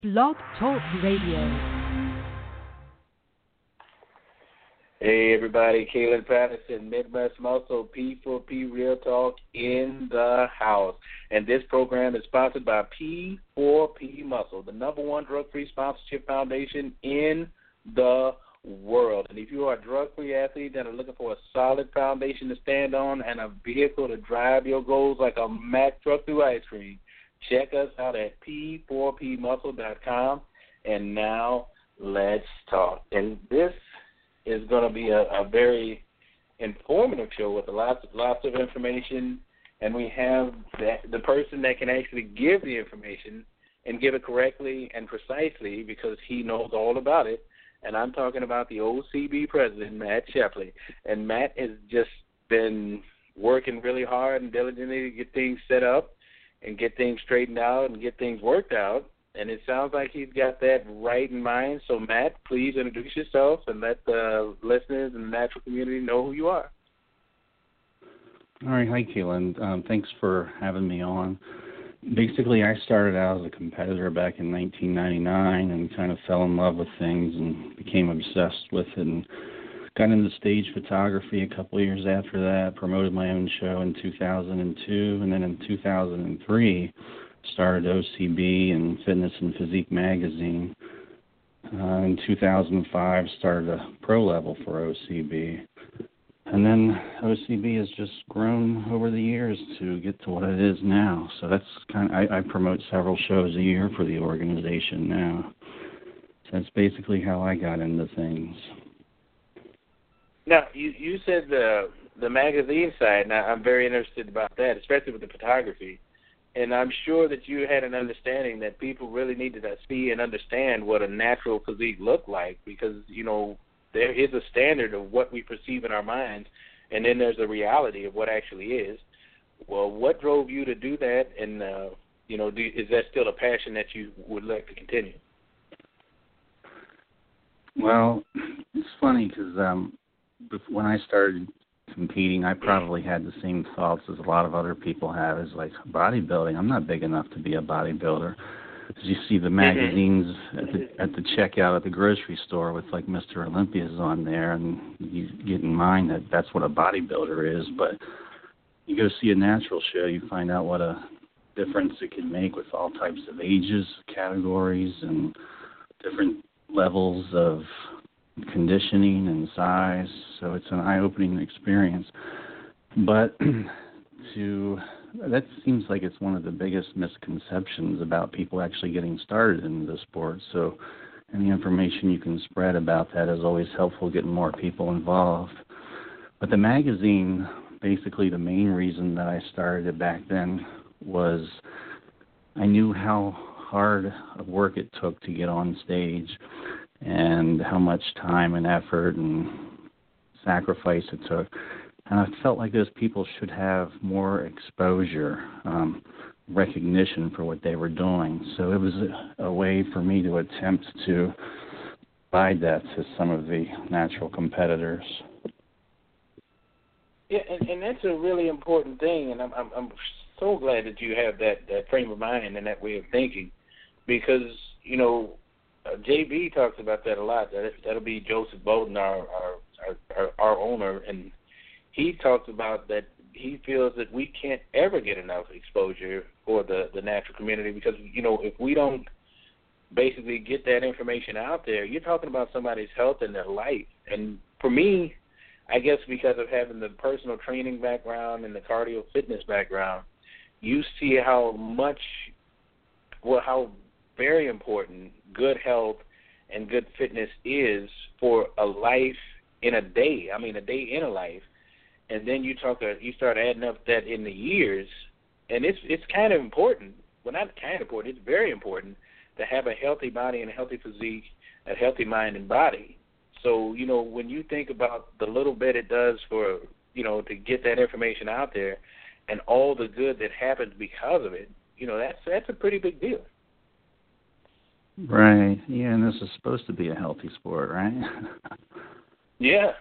Blog Talk Radio. Hey everybody, Kalen Patterson, Midwest Muscle, P4P Real Talk in the house. And this program is sponsored by P4P Muscle, the number one drug-free sponsorship foundation in the world. And if you are a drug-free athlete that are looking for a solid foundation to stand on and a vehicle to drive your goals like a Mack truck through ice cream, check us out at p4pmuscle.com. And now let's talk. And this is going to be a very informative show with lots of information, and we have the person that can actually give the information and give it correctly and precisely because he knows all about it. And I'm talking about the OCB president, Matt Shepley. And Matt has just been working really hard and diligently to get things set up and get things straightened out and get things worked out. And it sounds like he's got that right in mind. So, Matt, please introduce yourself and let the listeners and the natural community know who you are. All right. Hi, Keelan. Thanks for having me on. Basically, I started out as a competitor back in 1999 and kind of fell in love with things and became obsessed with it and got into stage photography a couple of years after that, promoted my own show in 2002, and then in 2003 started OCB and Fitness and Physique magazine. In 2005 started a pro level for OCB. And then OCB has just grown over the years to get to what it is now. So that's I promote several shows a year for the organization now. So that's basically how I got into things. Now, you said the magazine side. Now, I'm very interested about that, especially with the photography. And I'm sure that you had an understanding that people really needed to see and understand what a natural physique looked like because, you know, there is a standard of what we perceive in our minds, and then there's a reality of what actually is. Well, what drove you to do that, and, is that still a passion that you would like to continue? Well, it's funny because when I started competing, I probably had the same thoughts as a lot of other people have. Is like bodybuilding. I'm not big enough to be a bodybuilder. Because you see the magazines at the checkout at the grocery store with like Mr. Olympia's on there, and you get in mind that that's what a bodybuilder is. But you go see a natural show, you find out what a difference it can make with all types of ages, categories, and different levels of conditioning and size, so it's an eye-opening experience. But that seems like it's one of the biggest misconceptions about people actually getting started in the sport. So any information you can spread about that is always helpful, getting more people involved. But the magazine, basically the main reason that I started it back then was I knew how hard of work it took to get on stage and how much time and effort and sacrifice it took. And I felt like those people should have more exposure, recognition for what they were doing. So it was a way for me to attempt to provide that to some of the natural competitors. Yeah, and that's a really important thing, and I'm so glad that you have that frame of mind and that way of thinking because, you know, JB talks about that a lot. That'll be Joseph Bolden, our owner, and he talks about that he feels that we can't ever get enough exposure for the natural community because, you know, if we don't basically get that information out there, you're talking about somebody's health and their life. And for me, I guess because of having the personal training background and the cardio fitness background, you see how very important good health and good fitness is for a life in a day. I mean, a day in a life. And then you start adding up that in the years, and it's kind of important. Well, not kind of important. It's very important to have a healthy body and a healthy physique, a healthy mind and body. So, you know, when you think about the little bit it does for, you know, to get that information out there and all the good that happens because of it, you know, that's a pretty big deal. Right. Yeah, and this is supposed to be a healthy sport, right? Yeah.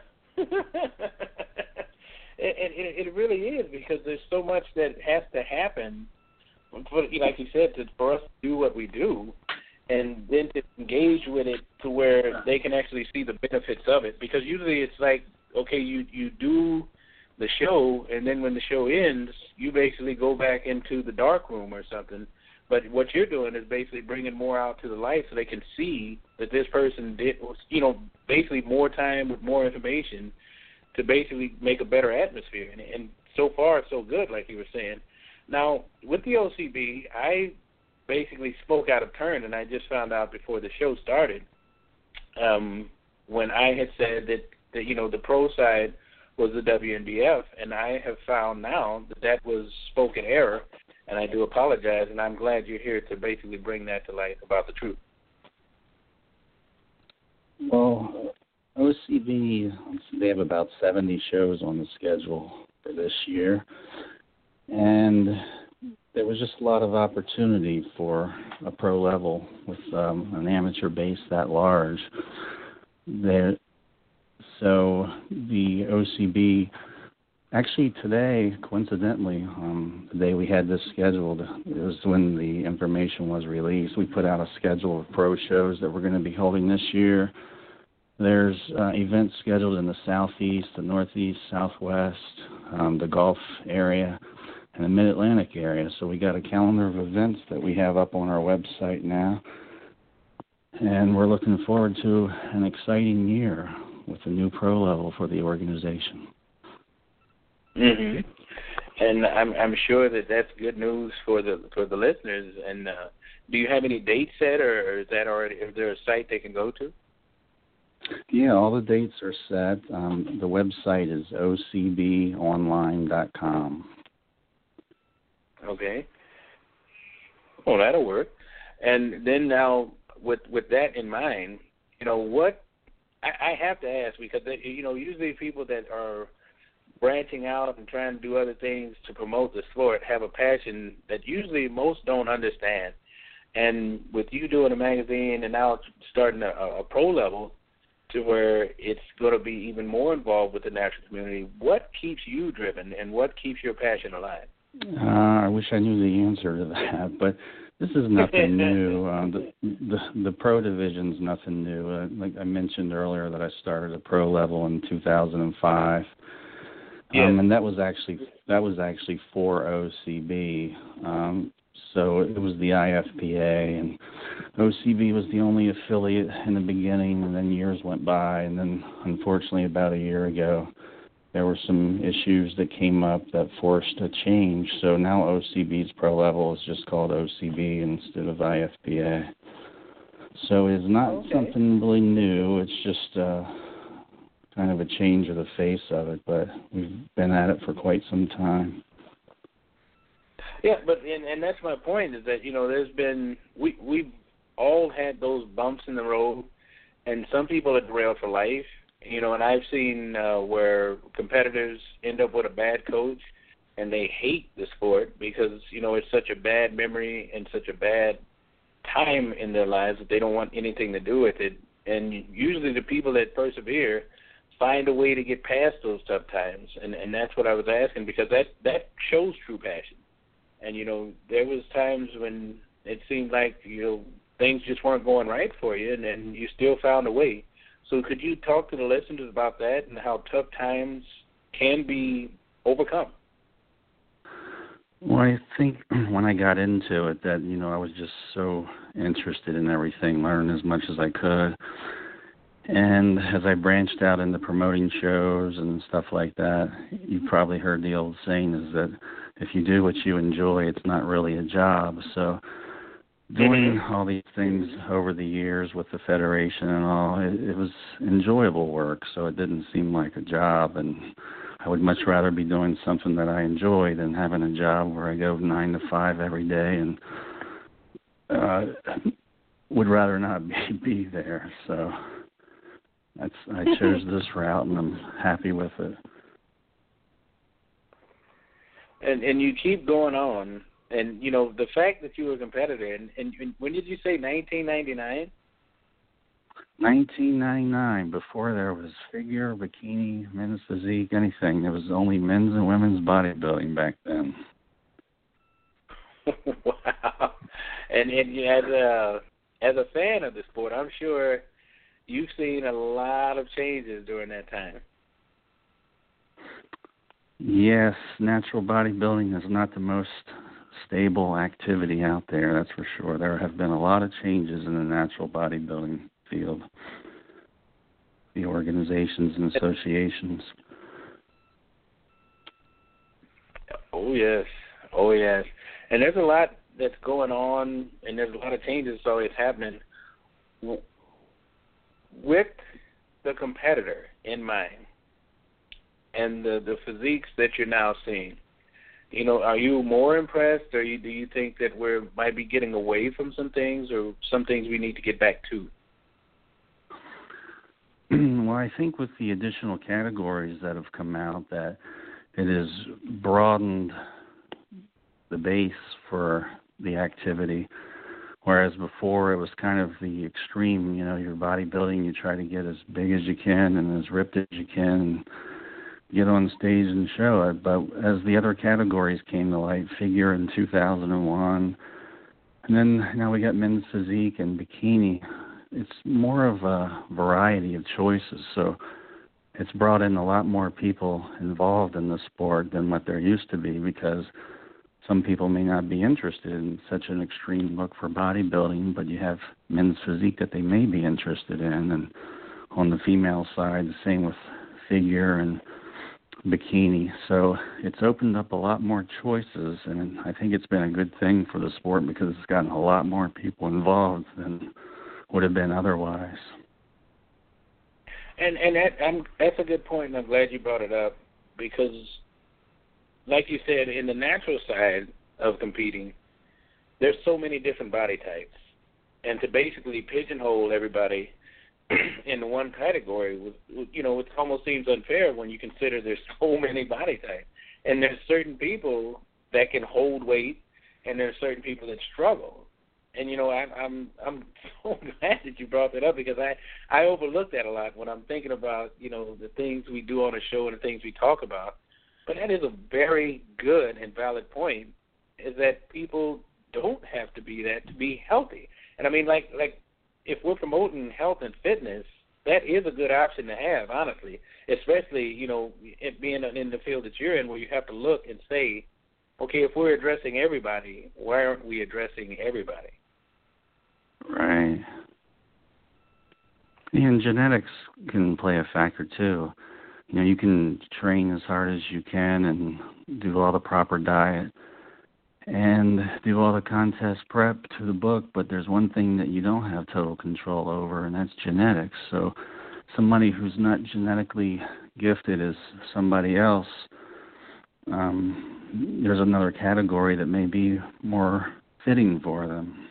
It really is because there's so much that has to happen, for, like you said, for us to do what we do. and then to engage with it to where they can actually see the benefits of it. Because usually it's like, okay, you do the show, and then when the show ends, you basically go back into the dark room or something. But what you're doing is basically bringing more out to the light so they can see that this person did, basically more time with more information to basically make a better atmosphere. And so far, so good, like you were saying. Now, with the OCB, I basically spoke out of turn, and I just found out before the show started when I had said that the pro side was the WNBF, and I have found now that was spoken error, and I do apologize, and I'm glad you're here to basically bring that to light about the truth. Well, OCB, they have about 70 shows on the schedule for this year, and there was just a lot of opportunity for a pro level with an amateur base that large. So the OCB, actually today, coincidentally, the day we had this scheduled, it was when the information was released. We put out a schedule of pro shows that we're going to be holding this year. There's events scheduled in the Southeast, the Northeast, Southwest, the Gulf area, and the Mid-Atlantic area. So we got a calendar of events that we have up on our website now. And we're looking forward to an exciting year with a new pro level for the organization. Mm-hmm. And I'm sure that that's good news for the listeners. And do you have any dates set, or is there a site they can go to? Yeah, all the dates are set. The website is ocbonline.com. Okay. Well, that'll work. And then now, with that in mind, what I have to ask, because usually people that are branching out and trying to do other things to promote the sport have a passion that usually most don't understand. And with you doing a magazine and now starting a pro level to where it's going to be even more involved with the national community, what keeps you driven and what keeps your passion alive? I wish I knew the answer to that, but this is nothing new. The pro division's nothing new. Like I mentioned earlier, that I started a pro level in 2005, and that was actually for OCB. So it was the IFPA, and OCB was the only affiliate in the beginning, and then years went by, and then unfortunately about a year ago, there were some issues that came up that forced a change. So now OCB's pro level is just called OCB instead of IFPA. So it's not something really new. It's just kind of a change of the face of it, but we've been at it for quite some time. Yeah, but and that's my point, is that there's been we've all had those bumps in the road, and some people are derailed for life. And I've seen where competitors end up with a bad coach, and they hate the sport because it's such a bad memory and such a bad time in their lives that they don't want anything to do with it. And usually the people that persevere find a way to get past those tough times, and that's what I was asking, because that shows true passion. And there was times when it seemed like things just weren't going right for you, and you still found a way. So could you talk to the listeners about that and how tough times can be overcome? Well, I think when I got into it that, I was just so interested in everything, learning as much as I could. And as I branched out into promoting shows and stuff like that, you probably heard the old saying is that if you do what you enjoy, it's not really a job. So doing all these things over the years with the Federation and all, it was enjoyable work, so it didn't seem like a job. And I would much rather be doing something that I enjoy than having a job where I go 9 to 5 every day and would rather not be there. So I chose this route, and I'm happy with it. And you keep going on, and the fact that you were a competitor, and when did you say 1999? 1999. Before there was figure, bikini, men's physique, anything. There was only men's and women's bodybuilding back then. Wow. And you had as a fan of the sport, I'm sure you've seen a lot of changes during that time. Yes, natural bodybuilding is not the most stable activity out there, that's for sure. There have been a lot of changes in the natural bodybuilding field, the organizations and associations. Oh, yes. Oh, yes. And there's a lot that's going on, and there's a lot of changes that's always happening. With the competitor in mind and the physiques that you're now seeing, you know, are you more impressed, or do you think that we might be getting away from some things, or some things we need to get back to? Well, I think with the additional categories that have come out, that it has broadened the base for the activity, whereas before it was kind of the extreme. You know, your bodybuilding, you try to get as big as you can and as ripped as you can and get on stage and show it. But as the other categories came to light, figure in 2001, and then now we got men's physique and bikini, it's more of a variety of choices. So it's brought in a lot more people involved in the sport than what there used to be, because some people may not be interested in such an extreme look for bodybuilding, but you have men's physique that they may be interested in. And on the female side, the same with figure and bikini. So it's opened up a lot more choices, and I think it's been a good thing for the sport because it's gotten a lot more people involved than would have been otherwise. And that's a good point, and I'm glad you brought it up, because like you said, in the natural side of competing, there's so many different body types. And to basically pigeonhole everybody in one category, you know, it almost seems unfair when you consider there's so many body types. And there's certain people that can hold weight, and there's certain people that struggle. And, you know, I'm so glad that you brought that up, because I overlook that a lot when I'm thinking about, you know, the things we do on the show and the things we talk about. But that is a very good and valid point, is that people don't have to be that to be healthy. And I mean, like if we're promoting health and fitness, that is a good option to have, honestly, especially, you know, it being in the field that you're in, where you have to look and say, okay, if we're addressing everybody, why aren't we addressing everybody? Right. And genetics can play a factor, too. You know, you can train as hard as you can and do all the proper diet and do all the contest prep to the book, but there's one thing that you don't have total control over, and that's genetics. So somebody who's not genetically gifted as somebody else, there's another category that may be more fitting for them.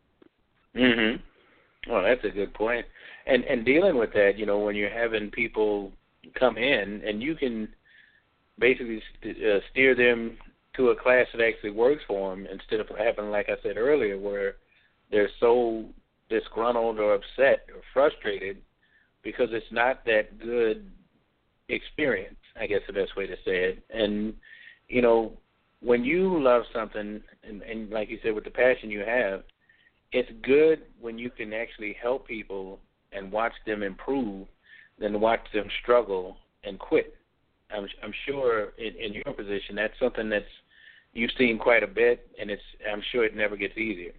Mm-hmm. Well, that's a good point. And dealing with that, you know, when you're having people come in, and you can basically steer them to a class that actually works for them, instead of having, like I said earlier, where they're so disgruntled or upset or frustrated because it's not that good experience, I guess the best way to say it. And, you know, when you love something, and like you said, with the passion you have, it's good when you can actually help people and watch them improve than watch them struggle and quit. I'm sure in your position, that's something that's you've seen quite a bit, and I'm sure it never gets easier.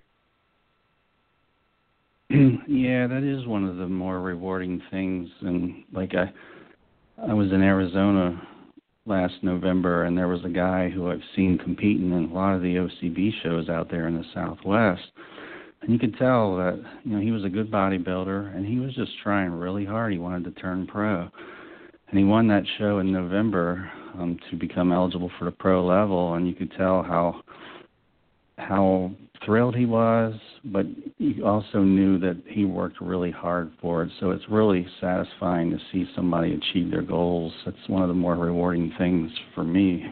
Yeah, that is one of the more rewarding things. And like I was in Arizona last November, and there was a guy who I've seen competing in a lot of the OCB shows out there in the Southwest. And you could tell that, you know, he was a good bodybuilder, and he was just trying really hard. He wanted to turn pro. And he won that show in November to become eligible for the pro level, and you could tell how thrilled he was, but you also knew that he worked really hard for it. So it's really satisfying to see somebody achieve their goals. That's one of the more rewarding things for me.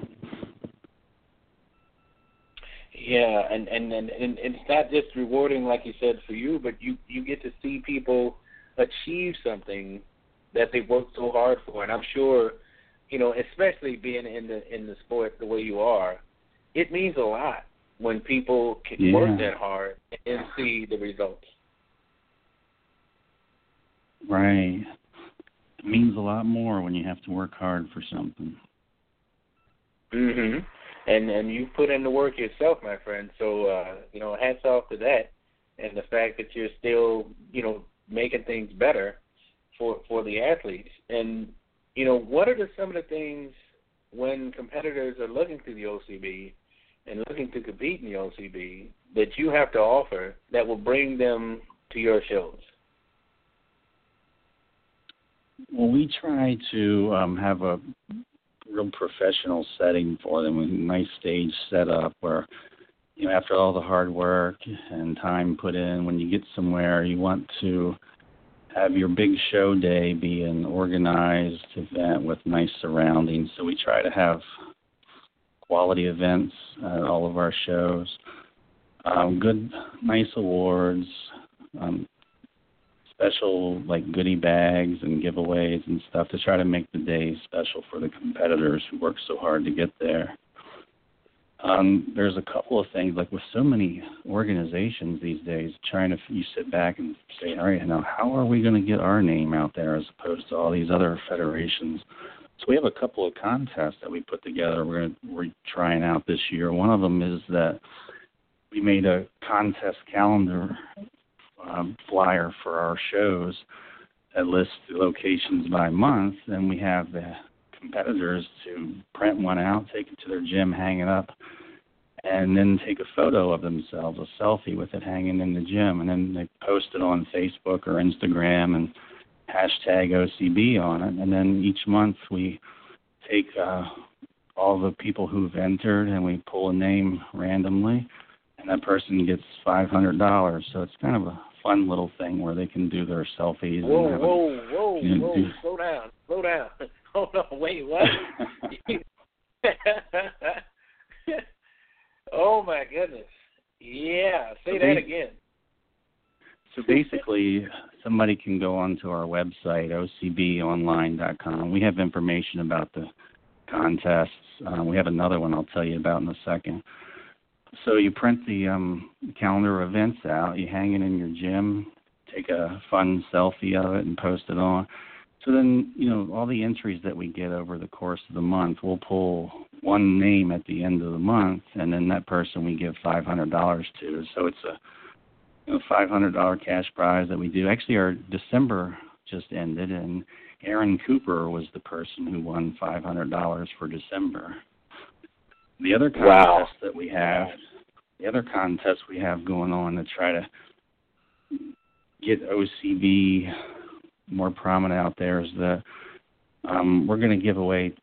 Yeah, and it's not just rewarding, like you said, for you, but you get to see people achieve something that they've worked so hard for. And I'm sure, you know, especially being in the sport the way you are, it means a lot when people can work that hard and see the results. Right. It means a lot more when you have to work hard for something. Mhm. And you put in the work yourself, my friend. So hats off to that, and the fact that you're still making things better for the athletes. And what are some of the things when competitors are looking to the OCB and looking to compete in the OCB that you have to offer that will bring them to your shows? Well, we try to have a real professional setting for them with a nice stage set up where, after all the hard work and time put in, when you get somewhere, you want to have your big show day be an organized event with nice surroundings. So we try to have quality events at all of our shows, good, nice awards, special goodie bags and giveaways and stuff to try to make the day special for the competitors who work so hard to get there. There's a couple of things, with so many organizations these days, you sit back and say, all right, now how are we going to get our name out there as opposed to all these other federations? So we have a couple of contests that we put together we're trying out this year. One of them is that we made a contest calendar flyer for our shows that lists the locations by month, and we have the competitors to print one out, take it to their gym, hang it up, and then take a photo of themselves, a selfie with it hanging in the gym, and then they post it on Facebook or Instagram and hashtag OCB on it. And then each month we take all the people who've entered and we pull a name randomly, and that person gets $500. So it's kind of a fun little thing where they can do their selfies. Whoa. Slow down. Hold on, wait, what? Oh, my goodness. Yeah, say that again. So basically, somebody can go onto our website, ocbonline.com. We have information about the contests. We have another one I'll tell you about in a second. So you print the calendar of events out, you hang it in your gym, take a fun selfie of it and post it on. So then, all the entries that we get over the course of the month, we'll pull one name at the end of the month, and then that person we give $500 to. So it's a $500 cash prize that we do. Actually, our December just ended, and Aaron Cooper was the person who won $500 for December. The other contest that we have, going on to try to get OCB more prominent out there is that we're going to give away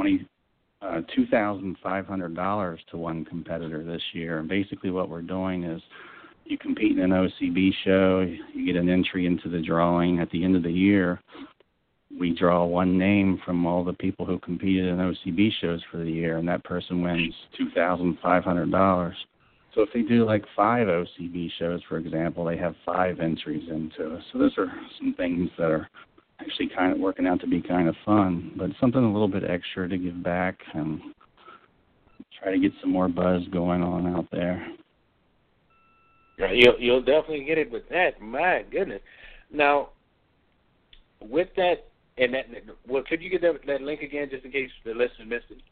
$2,500 to one competitor this year. And basically what we're doing is you compete in an OCB show, you get an entry into the drawing. At the end of the year, we draw one name from all the people who competed in OCB shows for the year, and that person wins $2,500. So if they do 5 OCB shows, for example, they have 5 entries into it. So those are some things that are actually kind of working out to be kind of fun, but something a little bit extra to give back and try to get some more buzz going on out there. Yeah, you'll definitely get it with that. My goodness. Now, with that, could you get that link again just in case the listeners missed it?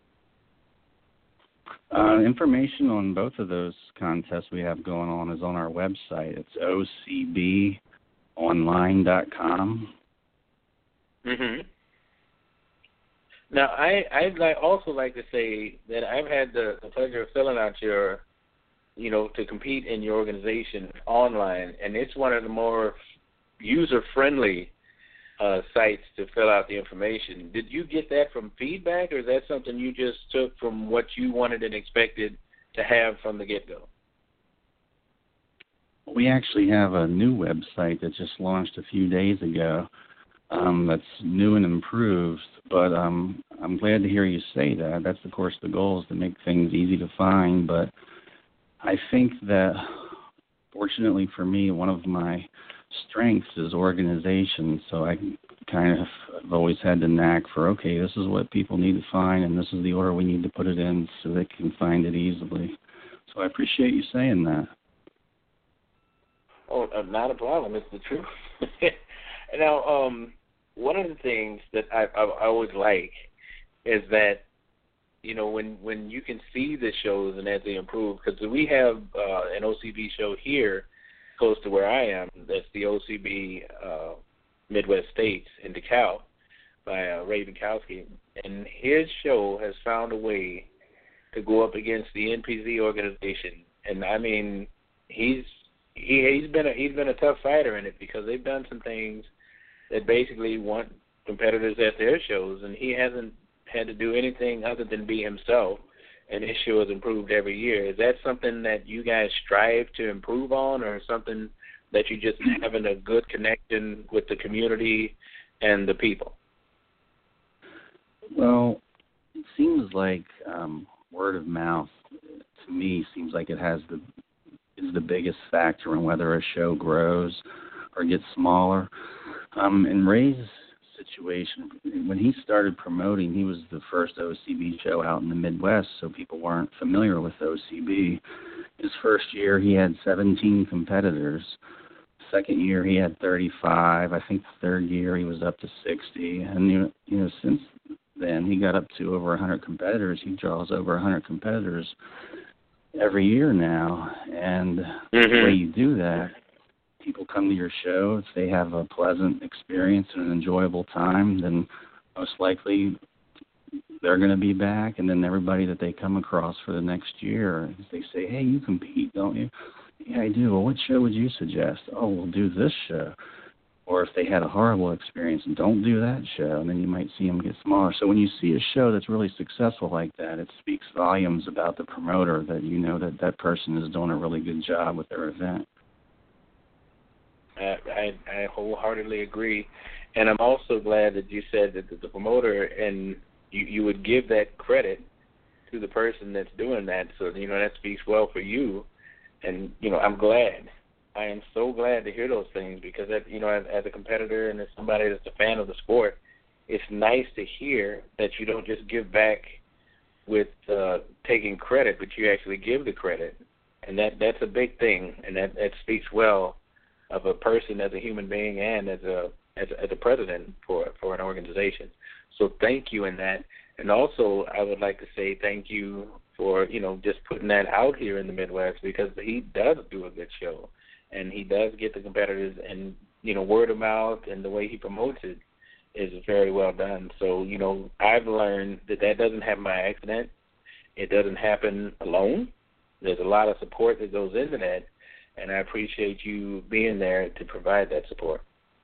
Information on both of those contests we have going on is on our website. It's ocbonline.com. Mm-hmm. Now, I'd also like to say that I've had the pleasure of filling out your, to compete in your organization online, and it's one of the more user-friendly sites to fill out the information. Did you get that from feedback, or is that something you just took from what you wanted and expected to have from the get-go? We actually have a new website that just launched a few days ago that's new and improved, but I'm glad to hear you say that. That's, of course, the goal is to make things easy to find, but I think that, fortunately for me, one of my strengths is organization, so I kind of have always had the knack for, okay, this is what people need to find, and this is the order we need to put it in so they can find it easily. So I appreciate you saying that. Oh, not a problem. It's the truth. Now, one of the things that I always like is that, you know, when you can see the shows and as they improve, because we have an OCB show here close to where I am. That's the OCB Midwest States in DeKalb by Ray Vinkowski, and his show has found a way to go up against the NPZ organization, and I mean, he's been a tough fighter in it because they've done some things that basically want competitors at their shows, and he hasn't had to do anything other than be himself, and his show has improved every year. Is that something that you guys strive to improve on, or something that you just having a good connection with the community and the people? Well, it seems like word of mouth, to me, seems like it is the biggest factor in whether a show grows or gets smaller. In Ray's situation, when he started promoting, he was the first OCB show out in the Midwest, so people weren't familiar with OCB. His first year, he had 17 competitors. Second year, he had 35. I think the third year, he was up to 60. And, you know, since then, he got up to over 100 competitors. He draws over 100 competitors every year now. And the way you do that, people come to your show. If they have a pleasant experience and an enjoyable time, then most likely they're going to be back. And then everybody that they come across for the next year, they say, hey, you compete, don't you? Yeah, I do. Well, what show would you suggest? Oh, we'll do this show. Or if they had a horrible experience, don't do that show, and then you might see them get smaller. So when you see a show that's really successful like that, it speaks volumes about the promoter, that you know that that person is doing a really good job with their event. I wholeheartedly agree, and I'm also glad that you said that the promoter, and you would give that credit to the person that's doing that. So, you know, that speaks well for you, and, you know, I'm glad. I am so glad to hear those things because, you know, as a competitor and as somebody that's a fan of the sport, it's nice to hear that you don't just give back with taking credit, but you actually give the credit, and that's a big thing, and that speaks well of a person as a human being and as a president for an organization. So thank you in that, and also I would like to say thank you for, you know, just putting that out here in the Midwest, because he does do a good show. And he does get the competitors, and, you know, word of mouth and the way he promotes it is very well done. So, you know, I've learned that doesn't happen by accident. It doesn't happen alone. There's a lot of support that goes into that, and I appreciate you being there to provide that support.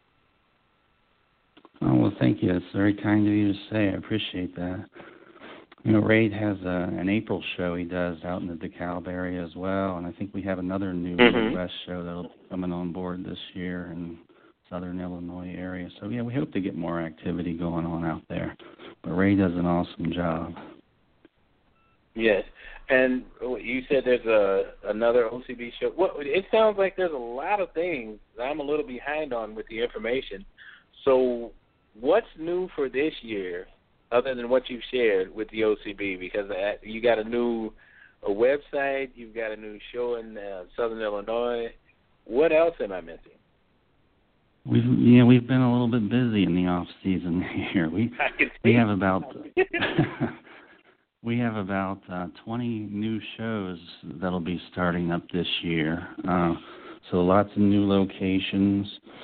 Oh, well, thank you. It's very kind of you to say. I appreciate that. You know, Ray has an April show he does out in the DeKalb area as well, and I think we have another new Midwest show that'll be coming on board this year in southern Illinois area. So, yeah, we hope to get more activity going on out there. But Ray does an awesome job. Yes, and you said there's another OCB show. Well, it sounds like there's a lot of things that I'm a little behind on with the information. So what's new for this year, other than what you've shared with the OCB? Because you got a website, you've got a new show in southern Illinois. What else am I missing? We've been a little bit busy in the off season here. We have about 20 new shows that'll be starting up this year. So lots of new locations,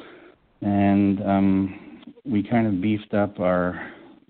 and we kind of beefed up our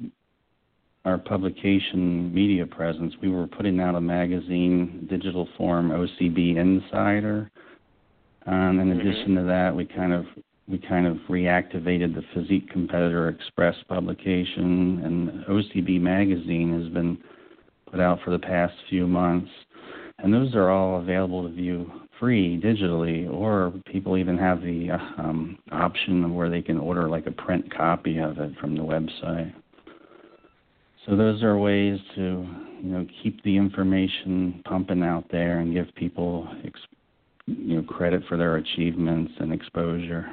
publication media presence. We were putting out a magazine, digital form, OCB Insider. In addition to that, we kind of reactivated the Physique Competitor Express publication, and OCB magazine has been put out for the past few months. And those are all available to view free digitally, or people even have the option where they can order like a print copy of it from the website. So those are ways to, you know, keep the information pumping out there and give people, credit for their achievements and exposure.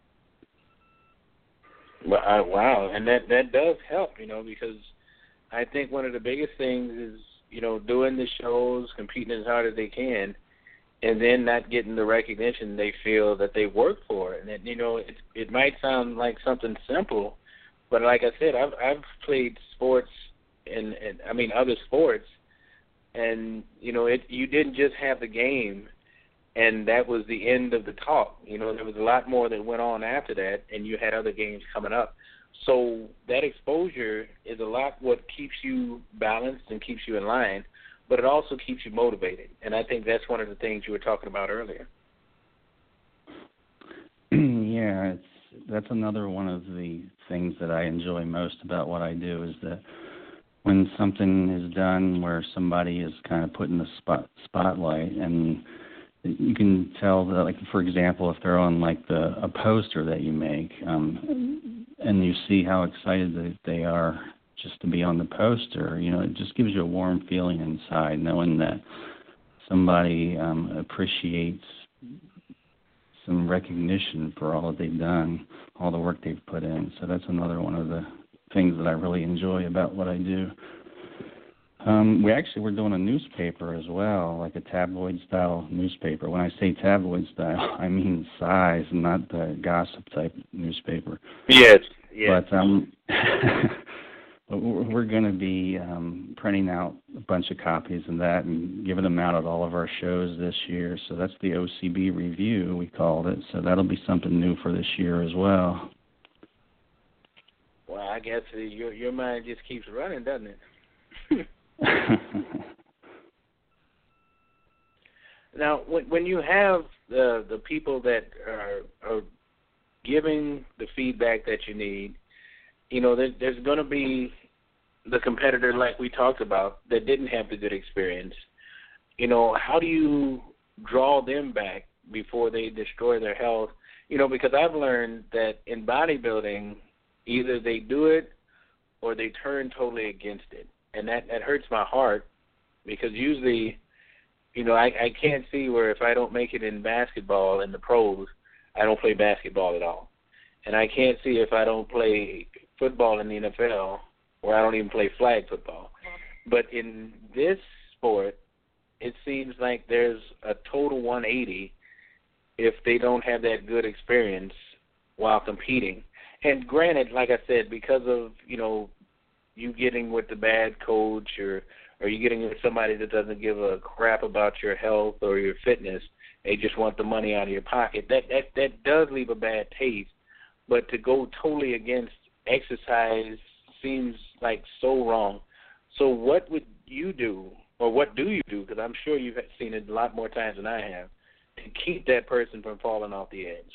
Well, wow, and that does help, you know, because I think one of the biggest things is, you know, doing the shows, competing as hard as they can, and then not getting the recognition they feel that they work for. And it might sound like something simple, but like I said, I've played sports and other sports, and you didn't just have the game, and that was the end of the talk. There was a lot more that went on after that, and you had other games coming up. So that exposure is a lot what keeps you balanced and keeps you in line, but it also keeps you motivated. And I think that's one of the things you were talking about earlier. Yeah, that's another one of the things that I enjoy most about what I do is that when something is done where somebody is kind of put in the spotlight, and you can tell that, like, for example, if they're on like a poster that you make, and you see how excited that they are just to be on the poster, it just gives you a warm feeling inside, knowing that somebody appreciates some recognition for all that they've done, all the work they've put in. So that's another one of the things that I really enjoy about what I do. We're doing a newspaper as well, like a tabloid-style newspaper. When I say tabloid-style, I mean size, not the gossip-type newspaper. Yes. But we're going to be printing out a bunch of copies of that and giving them out at all of our shows this year. So that's the OCB Review, we called it. So that'll be something new for this year as well. Well, I guess your mind just keeps running, doesn't it? Now, when you have the people that are giving the feedback that you need, there's going to be the competitor, like we talked about, that didn't have the good experience. How do you draw them back before they destroy their health? Because I've learned that in bodybuilding, either they do it or they turn totally against it. And that hurts my heart, because usually, I can't see where if I don't make it in basketball in the pros, I don't play basketball at all. And I can't see if I don't play football in the NFL, or I don't even play flag football. But in this sport, it seems like there's a total 180 if they don't have that good experience while competing. And granted, like I said, because of, you getting with the bad coach, or you getting with somebody that doesn't give a crap about your health or your fitness, they just want the money out of your pocket, that does leave a bad taste. But to go totally against exercise seems like so wrong. So what would you do, or what do you do, because I'm sure you've seen it a lot more times than I have, to keep that person from falling off the edge?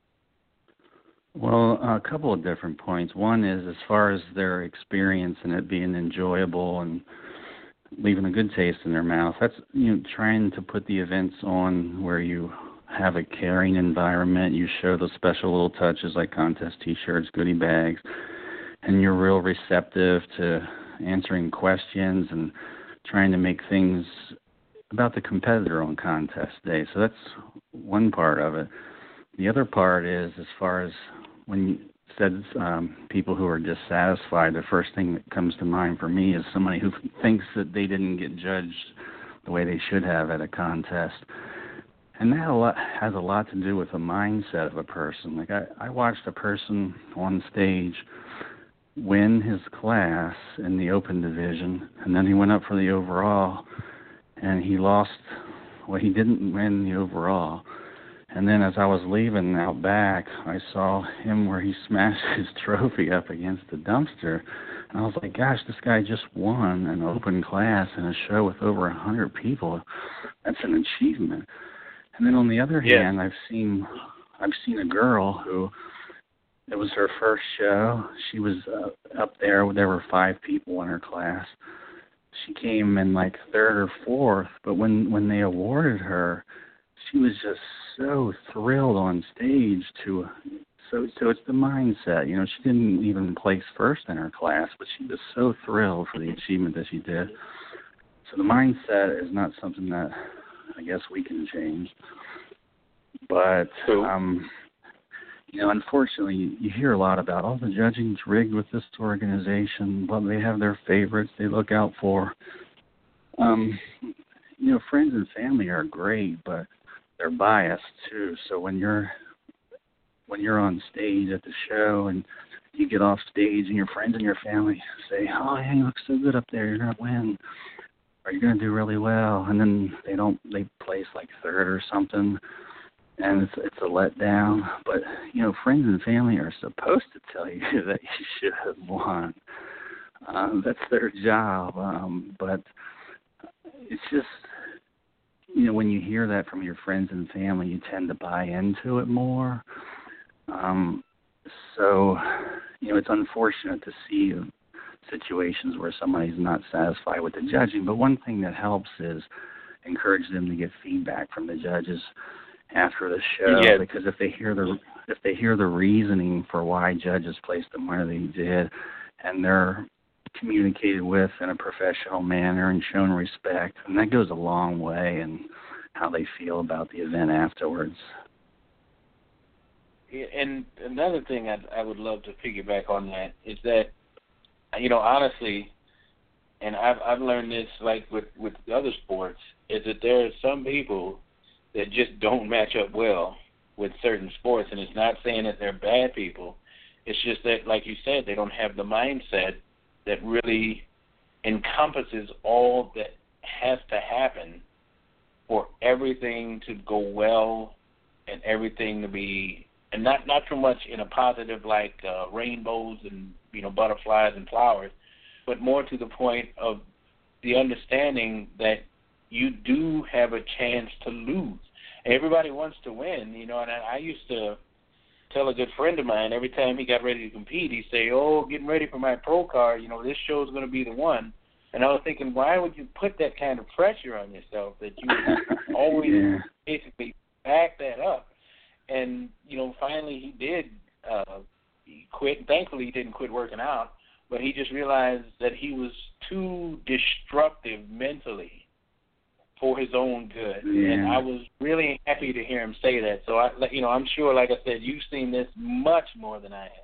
Well, a couple of different points. One is as far as their experience and it being enjoyable and leaving a good taste in their mouth. That's, trying to put the events on where you have a caring environment. You show those special little touches like contest T-shirts, goodie bags, and you're real receptive to answering questions and trying to make things about the competitor on contest day. So that's one part of it. The other part is, as far as when you said people who are dissatisfied, the first thing that comes to mind for me is somebody who thinks that they didn't get judged the way they should have at a contest. And that has a lot to do with the mindset of a person. Like I watched a person on stage win his class in the open division, and then he went up for the overall, and he lost. Well, he didn't win the overall. And then as I was leaving out back, I saw him where he smashed his trophy up against the dumpster. And I was like, gosh, this guy just won an open class in a show with over 100 people. That's an achievement. And then on the other hand, I've seen a girl who, it was her first show. She was up there. There were 5 people in her class. She came in like 3rd or 4th, but when they awarded her, she was just so thrilled on stage so it's the mindset. She didn't even place first in her class, but she was so thrilled for the achievement that she did. So the mindset is not something that I guess we can change. But, unfortunately, you hear a lot about, the judging's rigged with this organization, but they have their favorites they look out for. friends and family are great, but they're biased too. So when you're on stage at the show and you get off stage and your friends and your family say, "Oh, yeah, you look so good up there. You're gonna win, or you're gonna do really well," and then they place like third or something, and it's a letdown. But friends and family are supposed to tell you that you should have won. That's their job. But it's just when you hear that from your friends and family, you tend to buy into it more. So it's unfortunate to see situations where somebody's not satisfied with the judging. But one thing that helps is encourage them to get feedback from the judges after the show, yes. Because if they hear the reasoning for why judges placed them where they did, and they're communicated with in a professional manner and shown respect, and that goes a long way in how they feel about the event afterwards. And another thing I would love to piggyback on that is that, honestly, and I've learned this like with other sports, is that there are some people that just don't match up well with certain sports, and it's not saying that they're bad people. It's just that, like you said, they don't have the mindset that really encompasses all that has to happen for everything to go well and everything to be, and not too much in a positive like rainbows and butterflies and flowers, but more to the point of the understanding that you do have a chance to lose. Everybody wants to win, and I used to tell a good friend of mine every time he got ready to compete, he'd say, "Oh, getting ready for my pro card, this show's going to be the one." And I was thinking, why would you put that kind of pressure on yourself that you would always basically back that up? And, finally he did he quit. Thankfully, he didn't quit working out, but he just realized that he was too destructive mentally for his own good. Yeah. And I was really happy to hear him say that. So, I'm sure, like I said, you've seen this much more than I have.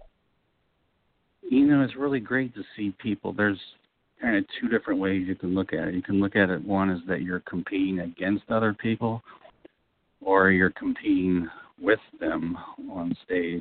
It's really great to see people. There's kind of two different ways you can look at it. You can look at it, one is that you're competing against other people, or you're competing with them on stage.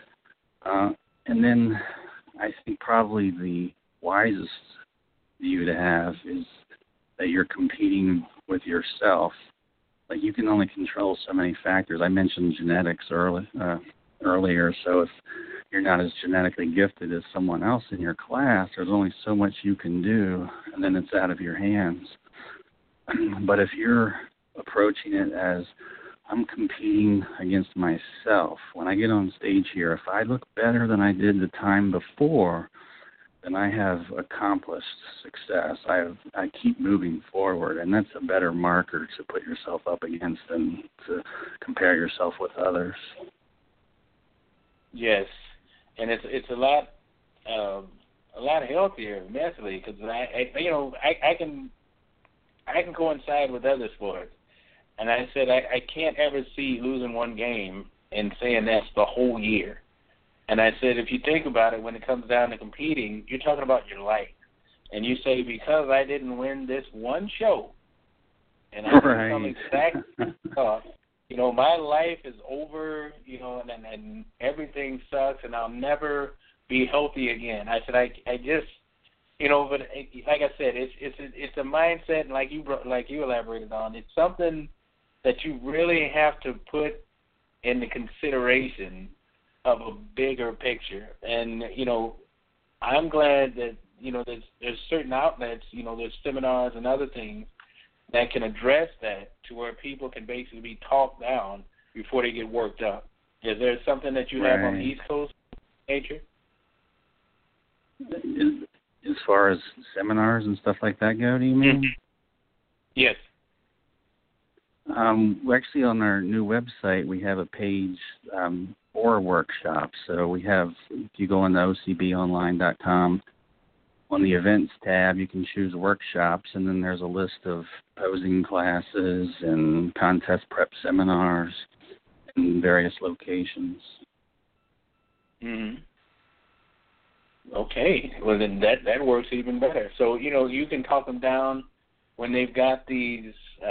And then I think probably the wisest view to have is that you're competing with yourself. Like, you can only control so many factors. I mentioned genetics earlier, so if you're not as genetically gifted as someone else in your class, there's only so much you can do, and then it's out of your hands. But if you're approaching it as, I'm competing against myself. When I get on stage here, if I look better than I did the time before, then I have accomplished success. I keep moving forward, and that's a better marker to put yourself up against than to compare yourself with others. Yes, and it's a lot healthier mentally, because I can coincide with other sports. And I said, I can't ever see losing one game and saying that's the whole year. And I said, if you think about it, when it comes down to competing, you're talking about your life. And you say, because I didn't win this one show, and I didn't come exactly up, my life is over, and everything sucks, and I'll never be healthy again. I said, I just, but like I said, it's a mindset, and like you elaborated on, it's something that you really have to put into consideration of a bigger picture. And, I'm glad that, there's certain outlets, there's seminars and other things that can address that to where people can basically be talked down before they get worked up. Is there something that you have on the East Coast, nature? As far as seminars and stuff like that go, do you mean? Yes. Actually, on our new website, we have a page for workshops. So we have, if you go on to ocbonline.com, on the events tab, you can choose workshops, and then there's a list of posing classes and contest prep seminars in various locations. Mm-hmm. Okay. Well, then that works even better. So, you can talk them down when they've got these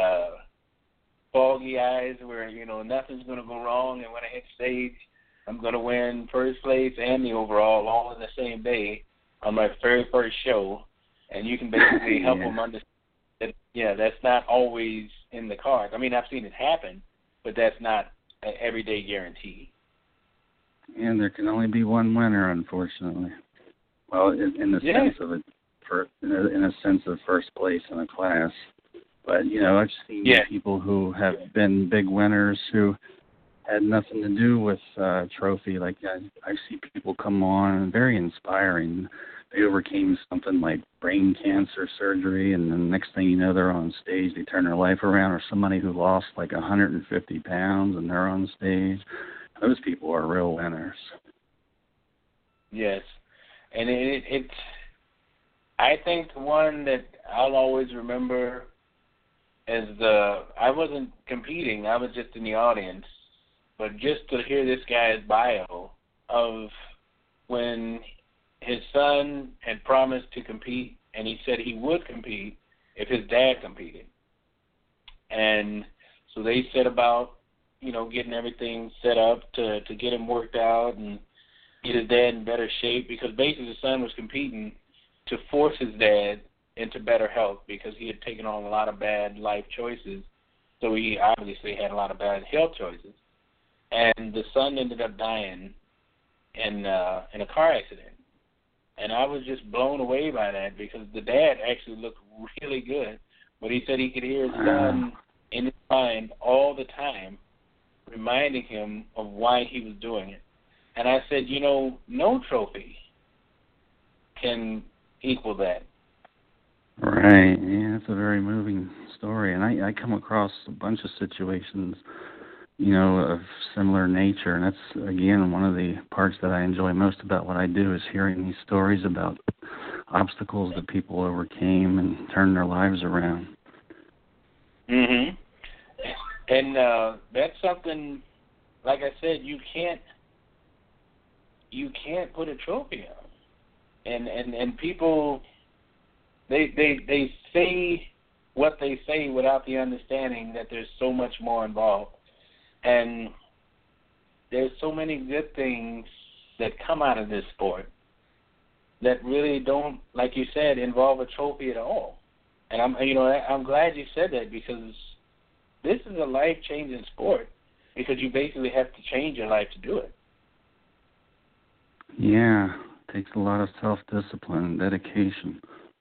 foggy eyes where, nothing's going to go wrong, and when I hit stage, I'm going to win first place and the overall all in the same day on my very first show, and you can basically help them understand that, that's not always in the cards. I mean, I've seen it happen, but that's not an everyday guarantee. And there can only be one winner, unfortunately. Well, in the sense of in a sense of first place in a class. But I've seen people who have been big winners who had nothing to do with trophy. Like I see people come on and very inspiring. They overcame something like brain cancer surgery, and then the next thing you know, they're on stage. They turn their life around. Or somebody who lost like 150 pounds and they're on stage. Those people are real winners. Yes, and it's. I think the one that I'll always remember as I wasn't competing. I was just in the audience, but just to hear this guy's bio of when his son had promised to compete, and he said he would compete if his dad competed, and so they set about getting everything set up to get him worked out and get his dad in better shape, because basically the son was competing to force his dad into better health because he had taken on a lot of bad life choices. So he obviously had a lot of bad health choices. And the son ended up dying in a car accident. And I was just blown away by that because the dad actually looked really good. But he said he could hear his son in his mind all the time, reminding him of why he was doing it. And I said, no trophy can equal that. Right. Yeah, it's a very moving story. And I come across a bunch of situations, of similar nature. And that's, again, one of the parts that I enjoy most about what I do is hearing these stories about obstacles that people overcame and turned their lives around. Mm-hmm. And that's something, like I said, you can't put a trophy on. And people, they say what they say without the understanding that there's so much more involved. And there's so many good things that come out of this sport that really don't, like you said, involve a trophy at all. And I'm glad you said that, because this is a life-changing sport, because you basically have to change your life to do it. Yeah, it takes a lot of self-discipline and dedication.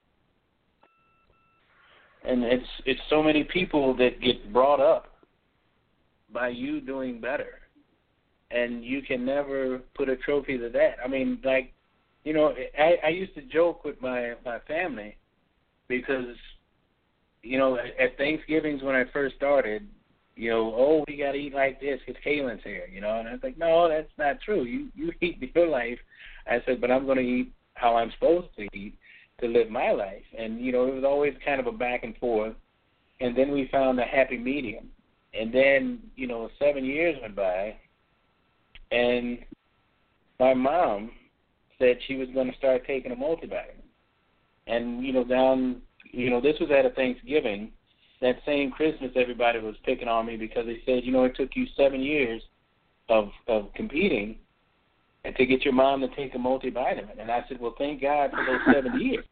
And it's so many people that get brought up by you doing better, and you can never put a trophy to that. I mean, I used to joke with my family because, at Thanksgivings when I first started, we got to eat like this because Kalen's here, and I was like, no, that's not true. You eat your life. I said, but I'm going to eat how I'm supposed to eat to live my life. And, it was always kind of a back and forth. And then we found a happy medium. And then, 7 years went by, and my mom said she was going to start taking a multivitamin. And, this was at a Thanksgiving. That same Christmas, everybody was picking on me because they said, it took you 7 years of competing and to get your mom to take a multivitamin. And I said, well, thank God for those 7 years.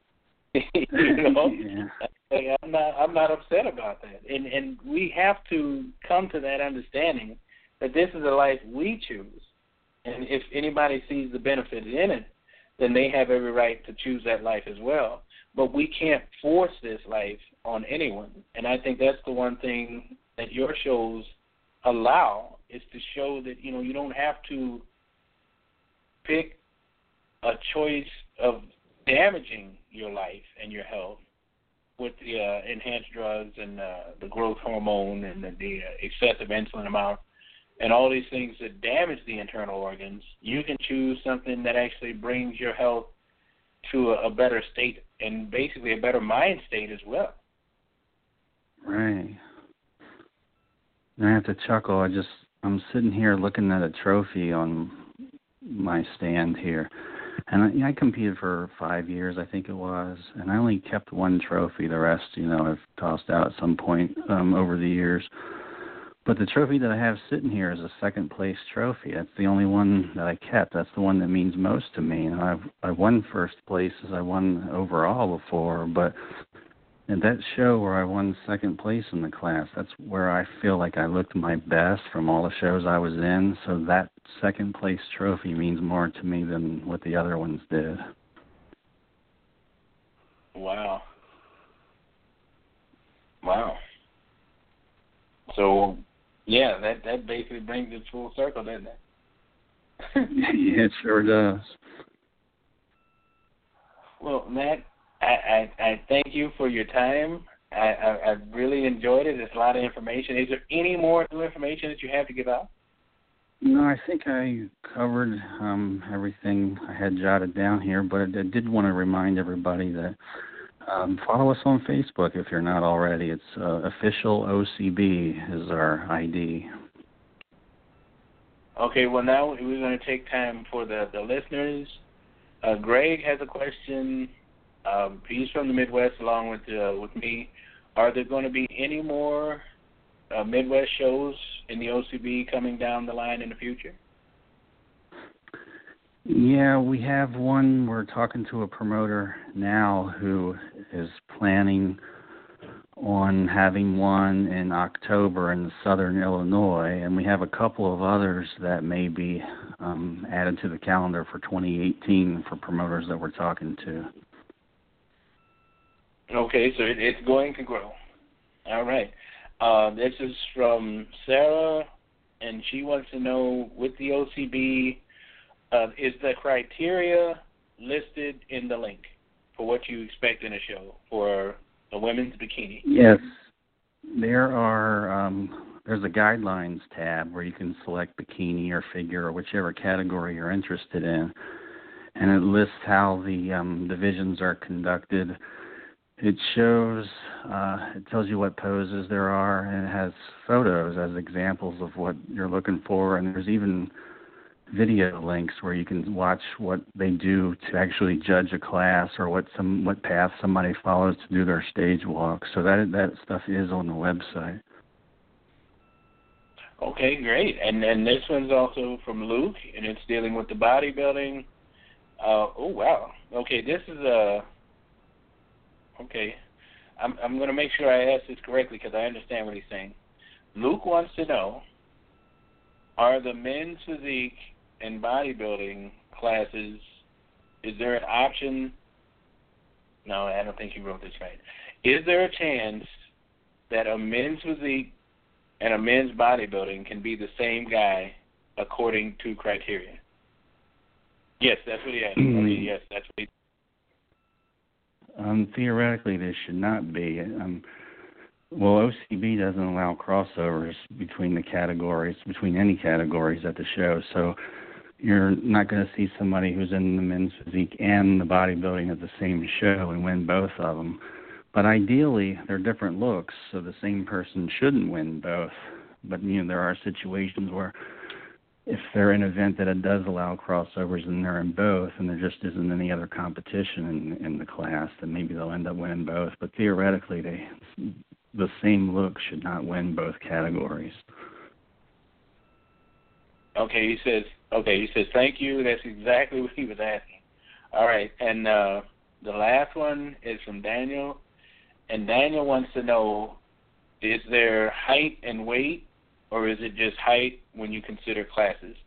Yeah. I'm not upset about that. And we have to come to that understanding that this is a life we choose. And if anybody sees the benefit in it, then they have every right to choose that life as well. But we can't force this life on anyone. And I think that's the one thing that your shows allow, is to show that, you don't have to pick a choice of damaging your life and your health with the enhanced drugs and the growth hormone and the excessive insulin amount and all these things that damage the internal organs. You can choose something that actually brings your health to a better state and basically a better mind state as well. Right. I have to chuckle. I'm sitting here looking at a trophy on my stand here, And I competed for 5 years, I think it was, and I only kept one trophy. The rest, I've tossed out at some point over the years. But the trophy that I have sitting here is a second place trophy. That's the only one that I kept. That's the one that means most to me. I won first place as I won overall before, but at that show where I won second place in the class, that's where I feel like I looked my best from all the shows I was in. So that second place trophy means more to me than what the other ones did. Wow. So, yeah, that basically brings it full circle, doesn't it? Yeah, it sure does. Well, Matt, I thank you for your time. I really enjoyed it. It's a lot of information. Is there any more new information that you have to give out? No, I think I covered everything I had jotted down here, but I did want to remind everybody that follow us on Facebook if you're not already. It's official OCB is our ID. Okay, well, now we're going to take time for the listeners. Greg has a question. He's from the Midwest along with me. Are there going to be any more Midwest shows in the OCB coming down the line in the future? Yeah, we have one. We're talking to a promoter now who is planning on having one in October in southern Illinois, and we have a couple of others that may be added to the calendar for 2018 for promoters that we're talking to. Okay, so it's going to grow. All right. This is from Sarah, and she wants to know, with the OCB, is the criteria listed in the link for what you expect in a show for a women's bikini? Yes. There are, there's a guidelines tab where you can select bikini or figure or whichever category you're interested in, and it lists how the divisions are conducted. It shows, it tells you what poses there are, and it has photos as examples of what you're looking for, and there's even video links where you can watch what they do to actually judge a class or what path somebody follows to do their stage walk. So that stuff is on the website. Okay, great. And this one's also from Luke, and it's dealing with the bodybuilding. Oh, wow. Okay, this is okay. I'm going to make sure I ask this correctly because I understand what he's saying. Luke wants to know, are the men's physique and bodybuilding classes, is there an option? No, I don't think you wrote this right. Is there a chance that a men's physique and a men's bodybuilding can be the same guy according to criteria? Yes, that's what he asked. Yes, that's what he theoretically, this should not be. Well, OCB doesn't allow crossovers between the categories, between any categories at the show. So you're not going to see somebody who's in the men's physique and the bodybuilding at the same show and win both of them. But ideally, they're different looks, so the same person shouldn't win both. But, there are situations where if they're in an event that it does allow crossovers and they're in both and there just isn't any other competition in the class, then maybe they'll end up winning both. But theoretically, the same look should not win both categories. Okay, he says, thank you. That's exactly what he was asking. All right, and the last one is from Daniel, and Daniel wants to know, is there height and weight, or is it just height when you consider classes?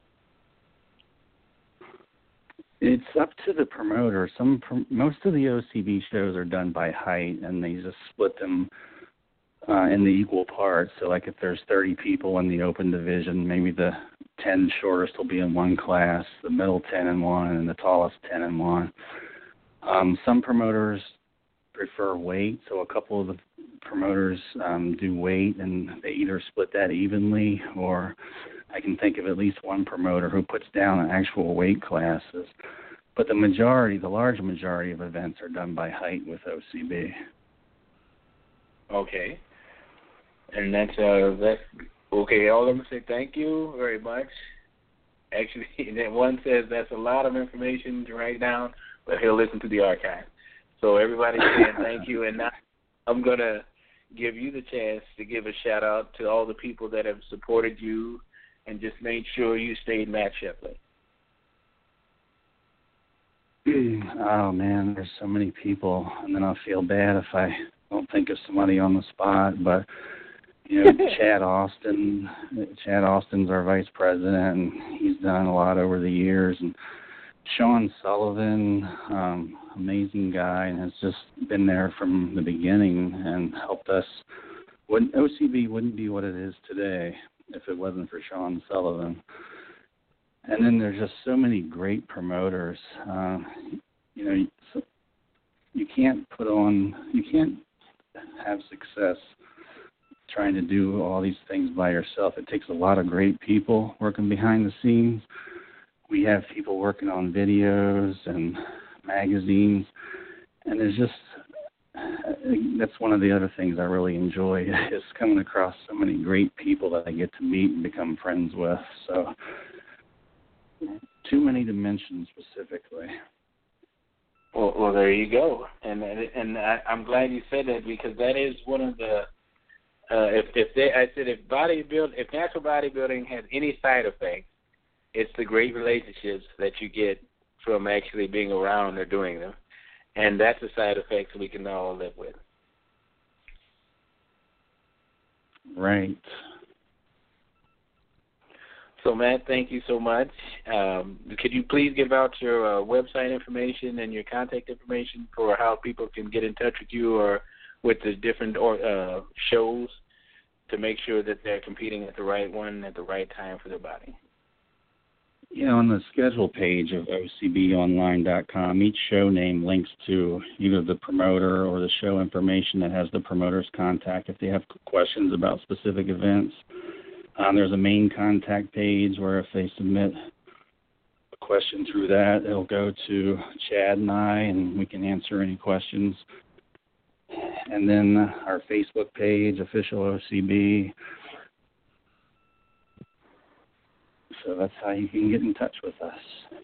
It's up to the promoter. Most of the OCB shows are done by height, and they just split them in the equal parts. So, like if there's 30 people in the open division, maybe the 10 shortest will be in one class, the middle 10 in one, and the tallest 10 in one. Some promoters prefer weight, so a couple of the promoters do weight, and they either split that evenly, or I can think of at least one promoter who puts down actual weight classes. But the large majority of events are done by height with OCB. Okay. And that's okay. All I'm going to say thank you very much. Actually, that one says that's a lot of information to write down, but he'll listen to the archive. So everybody's saying thank you, and now I'm going to give you the chance to give a shout-out to all the people that have supported you and just made sure you stayed Matt Shepley. Oh, man, there's so many people, and then I'll feel bad if I don't think of somebody on the spot, but, you know, Chad Austin's our vice president, and he's done a lot over the years, and Sean Sullivan, amazing guy, and has just been there from the beginning and helped us. OCB wouldn't be what it is today if it wasn't for Sean Sullivan. And then there's just so many great promoters. You know, you can't have success trying to do all these things by yourself. It takes a lot of great people working behind the scenes. We have people working on videos and magazines, and there's just, that's one of the other things I really enjoy is coming across so many great people that I get to meet and become friends with. So too many to mention specifically. Well, there you go, and I'm glad you said that, because that is one of the if natural bodybuilding has any side effects, it's the great relationships that you get from actually being around or doing them, and that's a side effect we can all live with. Right. So, Matt, thank you so much. Could you please give out your website information and your contact information for how people can get in touch with you or with the different shows to make sure that they're competing at the right one at the right time for their body? Yeah, on the schedule page of OCBOnline.com, each show name links to either the promoter or the show information that has the promoter's contact if they have questions about specific events. There's a main contact page where if they submit a question through that, it'll go to Chad and I, and we can answer any questions. And then our Facebook page, Official OCB. So that's how you can get in touch with us.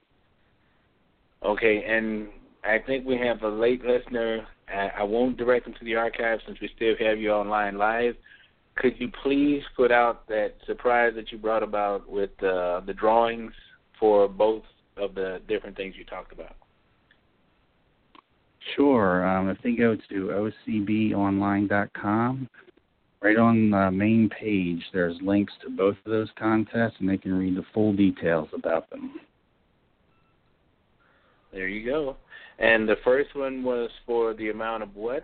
Okay, and I think we have a late listener. I won't direct them to the archive since we still have you online live. Could you please put out that surprise that you brought about with the drawings for both of the different things you talked about? Sure. If they go to OCBOnline.com, right on the main page, there's links to both of those contests, and they can read the full details about them. There you go. And the first one was for the amount of what?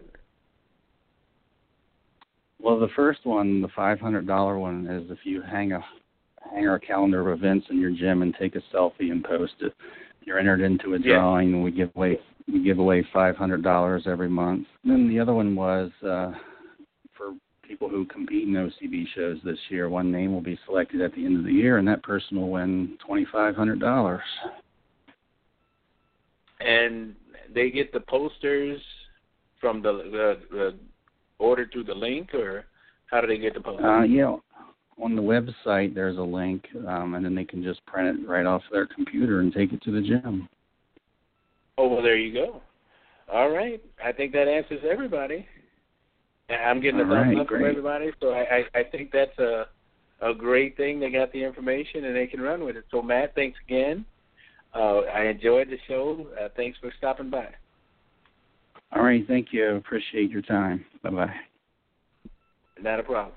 Well, the first one, the $500 one, is if you hang our calendar of events in your gym and take a selfie and post it. You're entered into a drawing, and we give away $500 every month. And then the other one was for people who compete in OCB shows this year. One name will be selected at the end of the year, and that person will win $2,500. And they get the posters from the ordered through the link, or how do they get the posters? Yeah, on the website there's a link, and then they can just print it right off their computer and take it to the gym. Oh, well, there you go. All right. I think that answers everybody. I'm getting a thumbs up from everybody, so I think that's a great thing. They got the information, and they can run with it. So, Matt, thanks again. I enjoyed the show. Thanks for stopping by. All right, thank you. Appreciate your time. Bye-bye. Not a problem.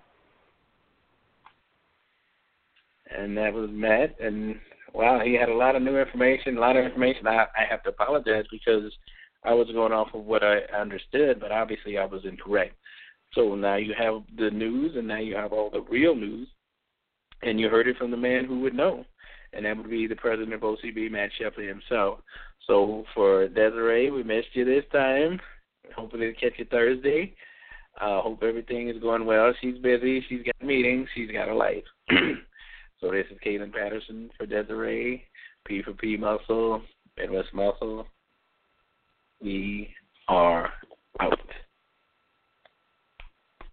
And that was Matt, and wow, he had a lot of new information, I have to apologize because I was going off of what I understood, but obviously I was incorrect. So now you have the news, and now you have all the real news, and you heard it from the man who would know, and that would be the president of OCB, Matt Shepley himself. So for Desiree, we missed you this time. Hopefully to catch you Thursday. Hope everything is going well. She's busy. She's got meetings. She's got a life. So this is Caitlin Patterson for Desiree, P for P Muscle, Midwest Muscle. We are out.